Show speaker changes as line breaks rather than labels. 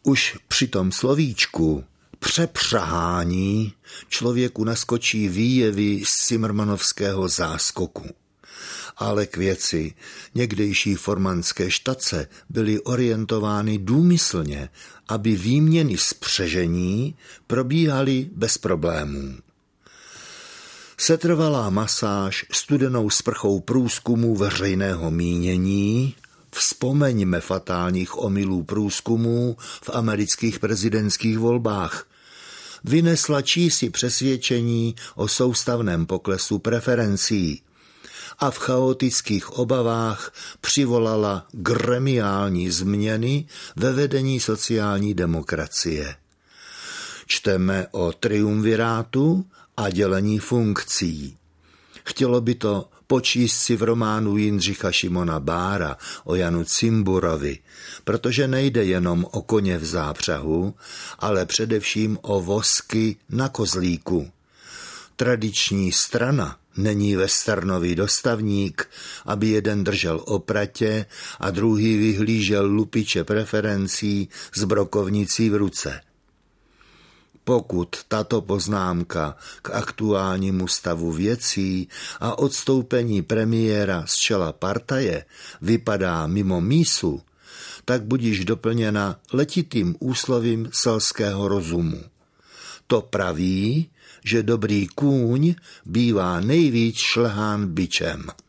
Už při tom slovíčku přepřahání člověku naskočí výjevy z Zimmermannovského záskoku. Ale k věci někdejší formanské štace byly orientovány důmyslně, aby výměny spřežení probíhaly bez problémů. Setrvalá masáž studenou sprchou průzkumu veřejného mínění, vzpomeňme fatálních omylů průzkumů v amerických prezidentských volbách, vynesla čísi přesvědčení o soustavném poklesu preferencí a v chaotických obavách přivolala gremiální změny ve vedení sociální demokracie. Čteme o triumvirátu a dělení funkcí. Chtělo by to počíst si v románu Jindřicha Šimona Bára o Janu Cimburovi, protože nejde jenom o koně v zápřahu, ale především o vosky na kozlíku. Tradiční strana není westernový dostavník, aby jeden držel opratě a druhý vyhlížel lupiče preferencí s brokovnicí v ruce. Pokud tato poznámka k aktuálnímu stavu věcí a odstoupení premiéra z čela partaje vypadá mimo mísu, tak budiž doplněna letitým úslovím selského rozumu. To praví, že dobrý kůň bývá nejvíc šlehán bičem.